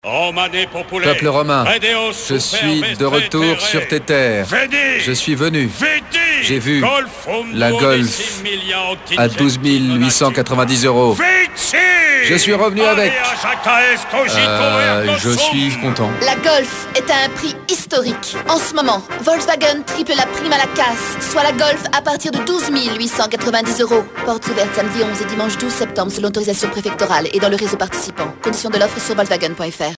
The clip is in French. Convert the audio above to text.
Peuple romain, je suis de retour sur tes terres. Je suis venu. J'ai vu la Golf à 12 890 €. Je suis revenu avec. Je suis content. La Golf est à un prix historique. En ce moment, Volkswagen triple la prime à la casse, soit la Golf à partir de 12 890 €. Portes ouvertes samedi 11 et dimanche 12 septembre selon autorisation préfectorale et dans le réseau participant. Conditions de l'offre sur Volkswagen.fr.